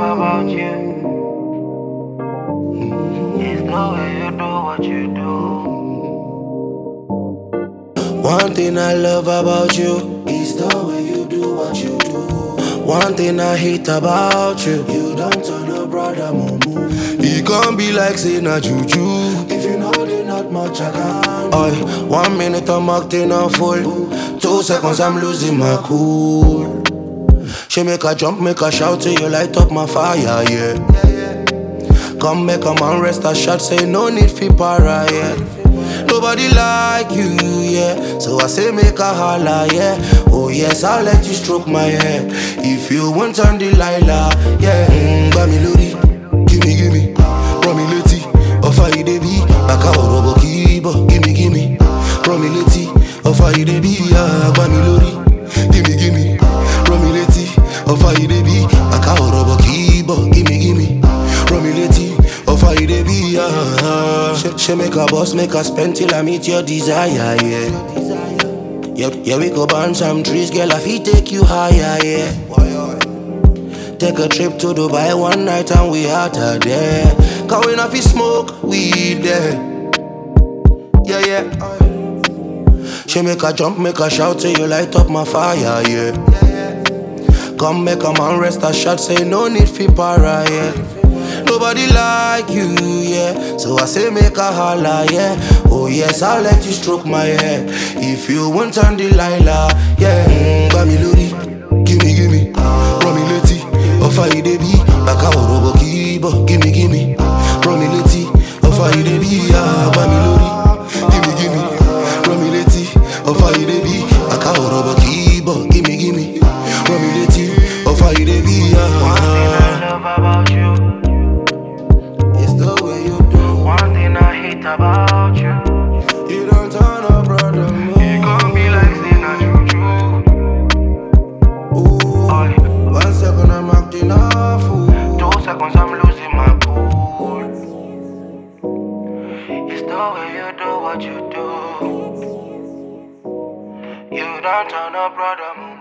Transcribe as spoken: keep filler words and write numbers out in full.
love about you is the way you do what you do. One thing I love about you is the way you do what you do. One thing I hate about you, you don't turn a brother mumu. He can't be like say na juju. If you know they not much I can. Oi, one minute I'm acting a fool. Two seconds I'm losing my cool. She make a jump, make a shout till you light up my fire, yeah. Come make a man rest a shot, say no need for para, yeah. Nobody like you, yeah. So I say make a holla, yeah. Oh yes, I'll let you stroke my hair if you want on Delilah, yeah. Mm, Bamilori, gimme, gimme. Romileti, offer you the beat. Baka orobo kibo, gimme, gimme. Romileti, offer you the beat. Ah, Bamilori, gimme, gimme. Romileti, offer you the beat. Baka orobo kibo, gimme, gimme. Romileti, offer you the beat. Ah, she, she make a boss, make a spend till I meet your desire, yeah. Yeah, yeah, we go burn some trees, girl, I feel take you higher, yeah. Take a trip to Dubai one night and we out of there. Cause we not fi smoke weed there. Yeah, yeah. She make a jump, make a shout till you light up my fire, yeah. Come make a man rest a shot, say no need for para, yeah. Nobody like you, yeah. So I say make a holla, yeah. Oh yes, I'll let you stroke my hair if you want on Delilah, yeah. Mm, Bamilori, gimme, gimme. Romileti, offer you the beat. Baka orobo kibo, gimme, gimme. Romileti, offer you the beat. Ah, Bamilori, gimme, gimme. Romileti, offer you the beat. Baka orobo kibo, gimme, gimme. Romileti, offer you the beat. One thing I love about you It's the way you do. One thing I hate about you, You don't turn a brother you more. gon' be like saying a juju. Ooh, Oi, one second I'm acting a fool. two seconds I'm losing my cool. It's the way you do what you do. You don't turn a brother mumu.